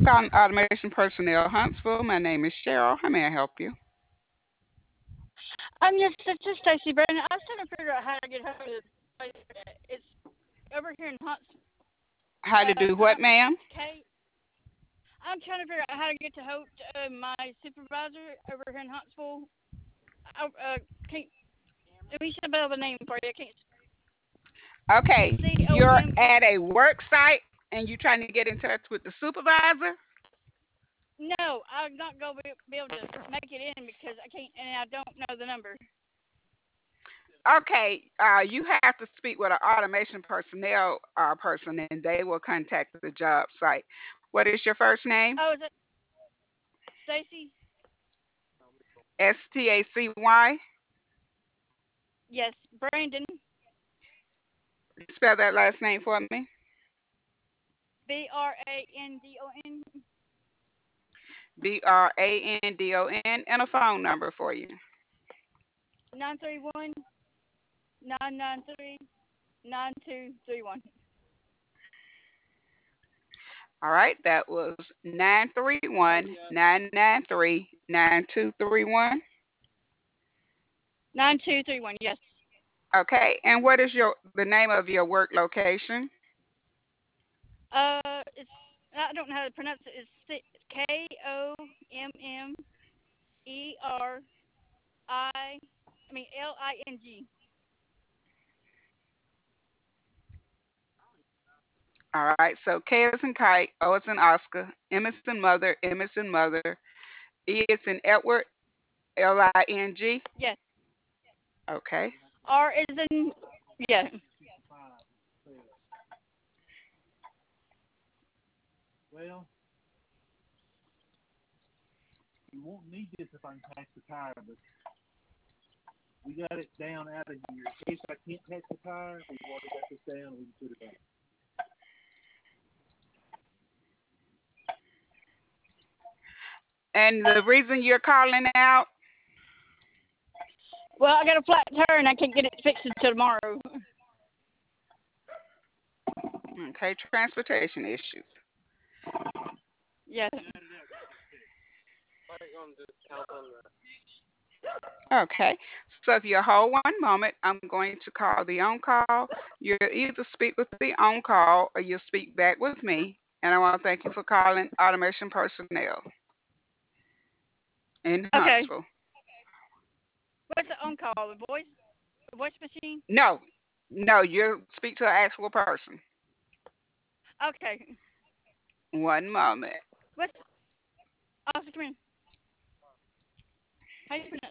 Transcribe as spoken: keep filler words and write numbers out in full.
calling Automation Personnel Huntsville. My name is Cheryl. How may I help you? Um, yes, this is Stacy Brandon. I was trying to figure out how to get hold of the place. It's over here in Huntsville. How to Uh, do what, I'm ma'am? Kate. I'm trying to figure out how to get to hold uh, my supervisor over here in Huntsville. I, uh, can't, let me spell the name for you. I can't. Okay, C O you're M E. at a work site and you're trying to get in touch with the supervisor? No, I'm not gonna be, be able to make it in because I can't, and I don't know the number. Okay, uh, you have to speak with an automation personnel uh, person and they will contact the job site. What is your first name? Oh, is it Stacy? S T A C Y? Yes, Brandon. Spell that last name for me. B R A N D O N. B R A N D O N, and a phone number for you. Nine three one nine nine three nine two three one. All right, that was nine three one, nine nine three, nine two three one. Nine two three one. Yes. Okay, and what is your the name of your work location? Uh, it's I don't know how to pronounce it. It's K O M M E R I. I mean L I N G. All right, so K is in kite, O is in Oscar, M is in mother, M is in mother, E is in Edward, L I N G. Yes. Okay. R is in yeah. Well, you won't need this if I can patch the tire, but we got it down out of here. In case I can't patch the tire, we've already got this down and we can put it back. And the reason you're calling out, Well, I got a flat tire and I can't get it fixed until tomorrow. okay, transportation issues. Yes. Okay, so if you hold one moment, I'm going to call the on call. You'll either speak with the on call or you'll speak back with me. And I want to thank you for calling Automation Personnel in Okay. Huntsville. What's the on call? The voice, the voice machine. No, no, you speak to an actual person. Okay. One moment. What's Oscar? Come in. How you pronounce?